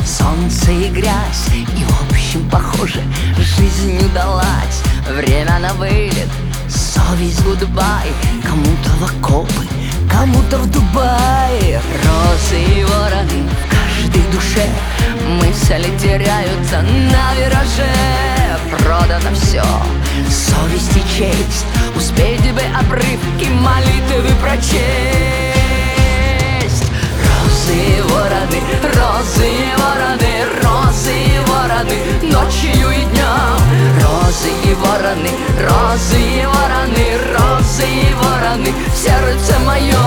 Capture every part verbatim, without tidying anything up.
солнце и грязь. И в общем, похоже, жизнь удалась. Время на вылет, совесть гудбай. Кому-то в окопы, кому-то в Дубай. Розы и вороны в каждой душе, мысли теряются на вираже. Продано все, совесть и честь, успеть бы обрывки молитвы прочесть. Розы и вороны, розы и вороны, розы и вороны, ночью и днем. Розы и вороны, розы и вороны, розы и вороны в сердце моем.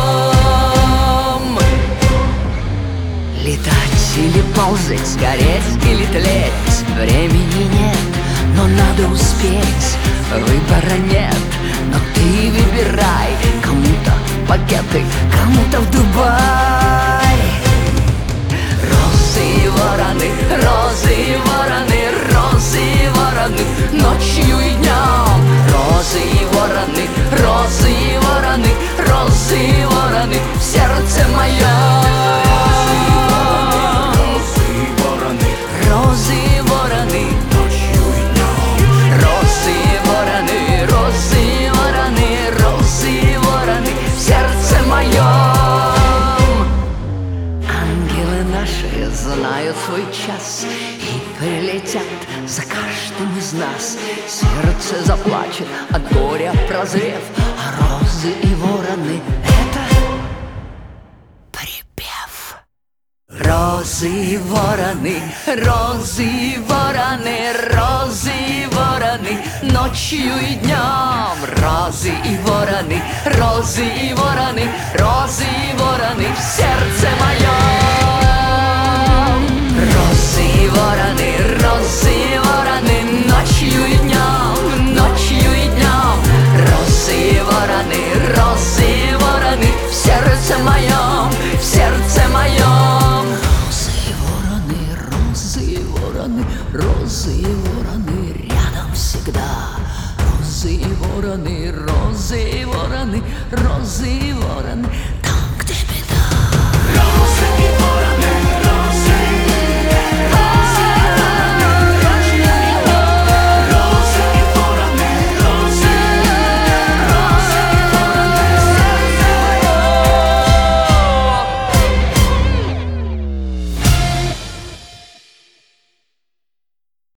Летать или ползать, гореть или тлеть, времени нет, но надо успеть. Выбора нет, но ты выбирай. Кому-то в пакеты, кому-то в Дубай. Розы и вороны, розы и вороны, розы и вороны, ночью и днем. Розы и вороны, розы и вороны, розы и вороны в сердце моем. Розы и вороны, ночью и днем. Розы и вороны, розы и вороны, розы и вороны в сердце моем. Ангелы наши знают свой час и прилетят за каждым из нас. Сердце заплачет от горя прозрев, а розы и вороны — это припев. Розы и вороны, розы и вороны, розы и вороны, ночью и днем. Розы и вороны, розы и вороны, розы и вороны в сердце моем.